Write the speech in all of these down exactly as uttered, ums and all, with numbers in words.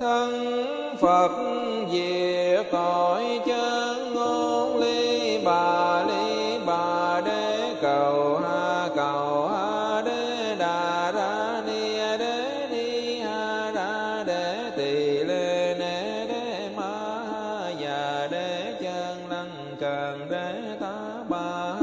thân Phật diệt tội chân ngôn ly bà ly bà đế cầu ha cầu ha đế đà ra ni đế ni ha ra đế tỳ lê nê đế ma ha già đế chân lăng cần đế ta bà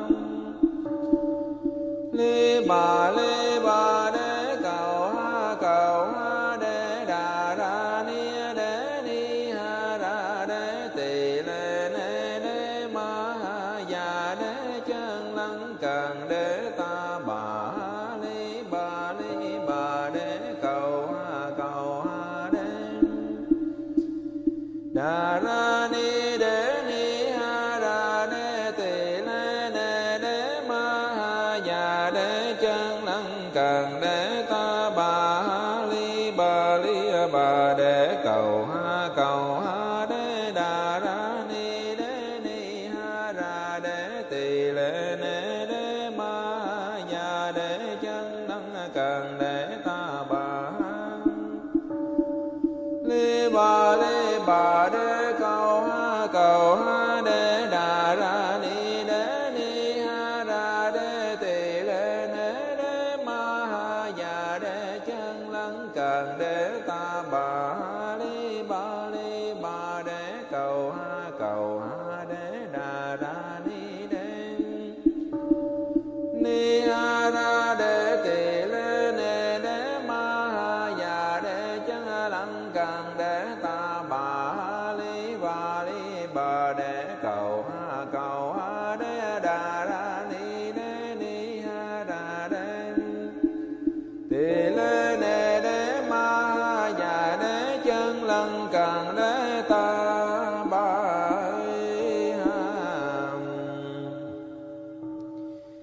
ly bà ly bà đế cầu ha cầu ha đế đà ra ni đế ni ha ra đế tỳ lê nê đế ma ha già đế chân lăng cần đế ta bà ly bà ly bà đế cầu ha cầu ha đế đà ra ni đế ni ha ra đế tỳ lê nê đế ma ha già đế chân lăng cần đế ta bà ly bà ly bà đế cầu ha cầu ha đế đà ra ni đế ni ha ra đế tỳ lê nê đế ma ha già đế chân lăng cần đế ta bà ly bà ly bà đế cầu ha cầu ha đế đà ra ni đế ni ha ra đế tỳ lê nê đế ma ha già đế chân lăng cần đế ta bà ly bà ly bà đế cầu ha cầu ha đế đà ra ni đế ni ha ra đế tỳ lê nê đế ma ha già đế chân lăng cần đế ta bà ly bà ly bà đế cầu ha cầu ha đế đà ra ni đế ni ha ra đế tỳ lê nê đế ma ha già đế chân lăng cần đế ta